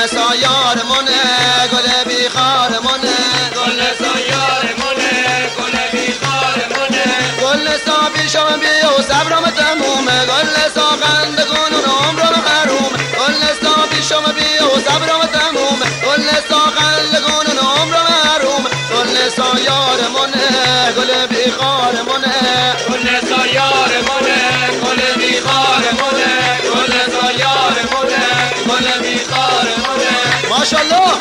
سایارمونه گل بیخارمونه گل سایارمونه گل بیخارمونه گل سا پیشم بیا و صبرم تمومه گل سا خنده کن و عمرم حرومه گل سا پیشم بیا و صبرم تمومه گل سا خنده کن و عمرم حرومه گل سایارمونه گل بیخارمونه گل سایارمونه گل بیخارمونه گل سایارمونه گل بیخارمونه ماشاءالله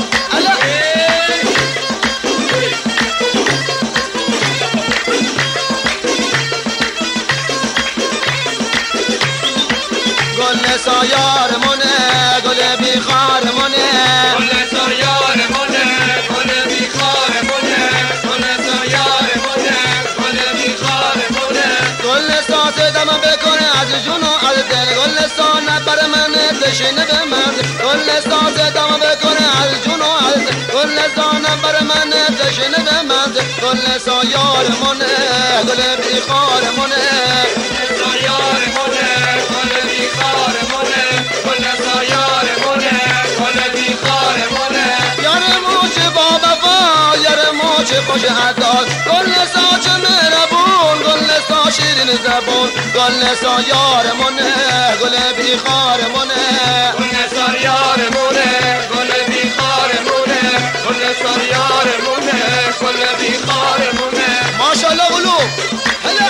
گل سایارمونه گل بیخارمونه گل سایارمونه گل بیخارمونه گل سایارمونه گل بیخارمونه گل ساز دم بکنه از جون و از دل گل سا نبر من بشینه به من گل ساز دم بکنه از جون و از دل گل سا نبر من بشینه به من گل سایارمونه گل بیخارمونه سایارمونه گل بیخارمونه گل سایارمونه گل بیخارمونه یار موچ با وفا یار موچ خوش عداد گل سا چه مهربون گل سا شیرین زبون گل سایارمونه گل بیخارمونه گل سایارمونه گل بیخارمونه گل سایارمونه گل بیخارمونه ماشاءالله قلوب هلا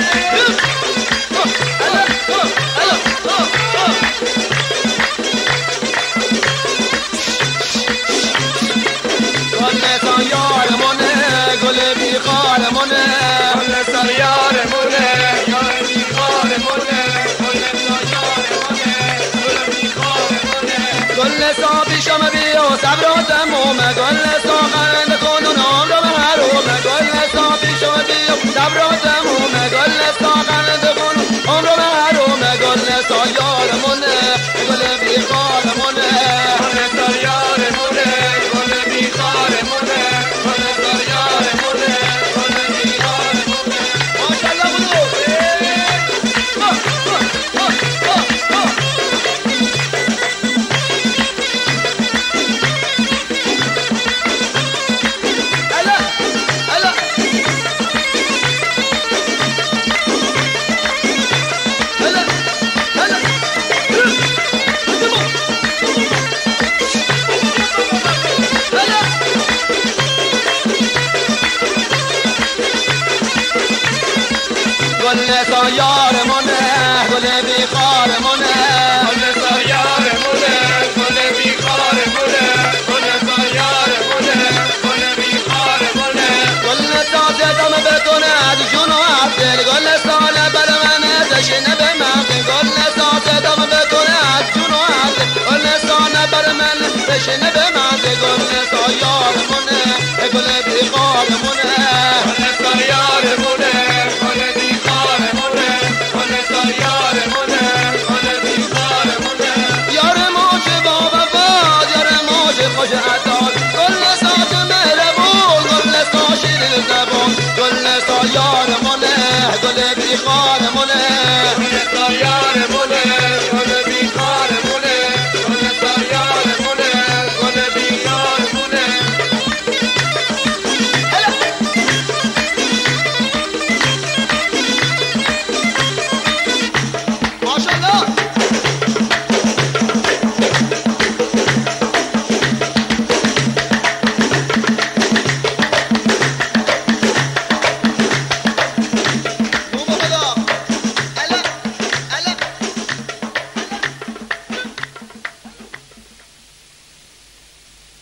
گل سایارمونه گل بیخارمونه گل سایارمونه گل بیخارمونه گل سایارمونه گل بیخارمونه گل سا پیشم بیا و صبر و تمومه گل سا خنده کن و عمرم حرومه گل سا پیشم بیا و صبر و تمومه گل سا خنده کن و عمرم حرومه گل سایارمونه گل بیخارمونه گل سایارمونه گل بیخارمونه گل سایارمونه گل بیخارمونه ماشاءالله قلوب هلا هلا هلا هلا گل سایارمونه گل بیخارمونه گل سایارمونه گل بیخارمونه گل سایارمونه گل بیخارمونه گل تازه دم بکنه از جون و از دل گل سال بر من دشنه به من گل تازه دم بکنه از جون و از دل گل سال بر من دشنه به من گل سایارمونه